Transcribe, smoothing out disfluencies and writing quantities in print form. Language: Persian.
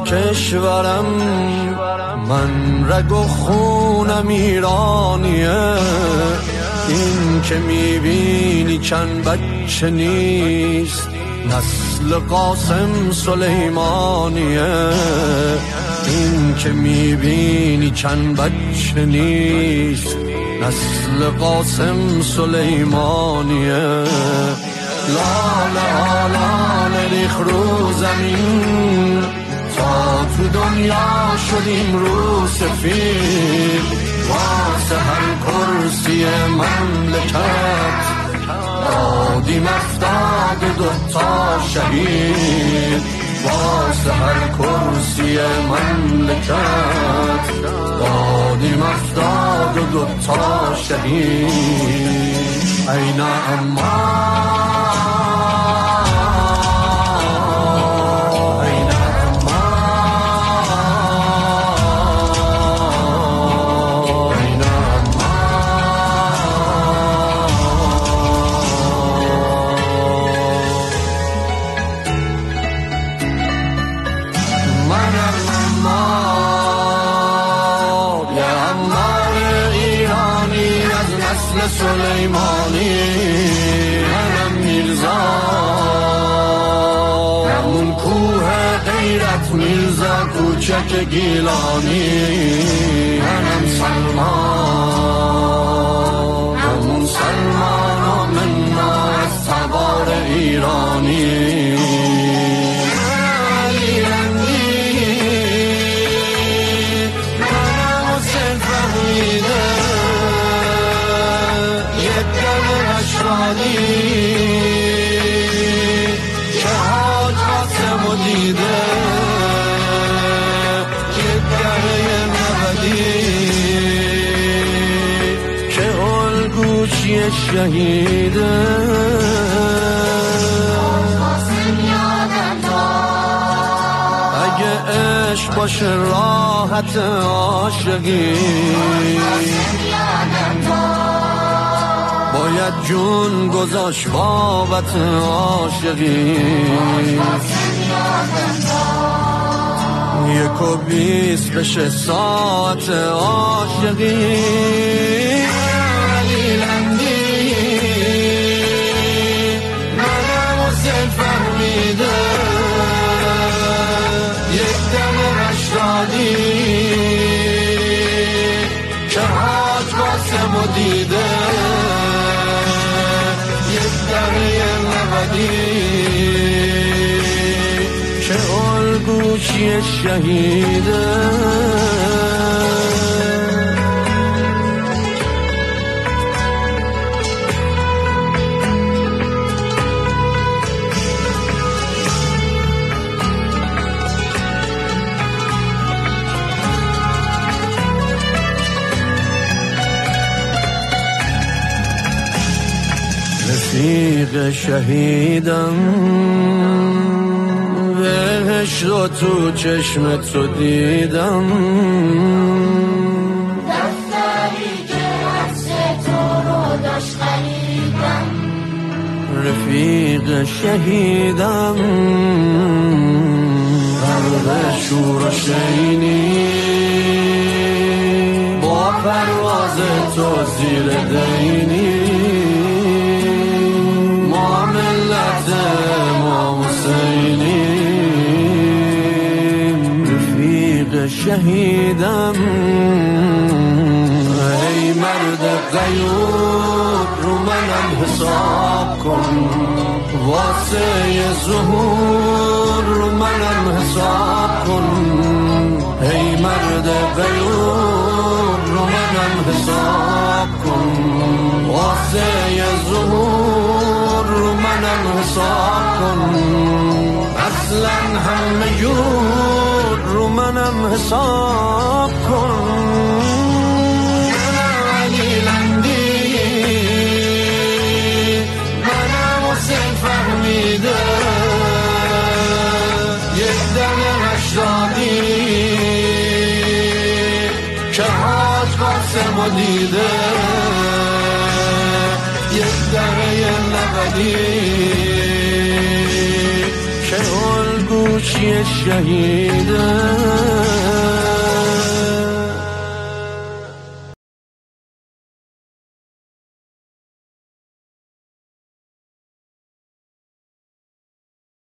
کشورم من رگ و خونم ایرانیه، این که میبینی چند بچه نیست نسل قاسم سلیمانیه، این که میبینی چند بچه نیست نسل قاسم سلیمانیه. لاله لاله ریخ رو زمین تا تو دنیا شدیم رو سفید، واسه هر کرسی مملکت دادیم 72 شهید، واسه هر کرسی مملکت دادیم 72 شهید. این سلیمانی، منم میرزا، همون کوه غیرت میرزا کوچک گیلانی، منم سلمان، همون سلمان و منا از تبار ایرانی. که حاج قاسمو دیده که گره نبدی، که الگوچی شهیده اگه عشق باشه راحت عاشقی، باید جون گذاشت بابت عاشقی، 1:20 بشه ساعت عاشقی. علی لندی منم حسین فهمیده، یک دم رشدادی که حاج قاسمو دیده، که الگوچی شهیده. رفیق شهیدم بهشت رو تو چشم تو دیدم، دفتری که عکس تو رو داشت خریدم، رفیق شهیدم غرق شور و شینی، با پرواز تو زیر دینی، شهیدم. ای مرد غیور رو منم حساب کن، واسه ظهور رو منم حساب کن، ای مرد غیور رو منم حساب کن، واسه ظهور رو منم حساب کن، اصلا همه جور رو منم حساب کن. علی لندی منم حسین فهمیده، یک دم رشدادی که حاج قاسمو دیده، یک دره نبدی که الگو توش یه شهیده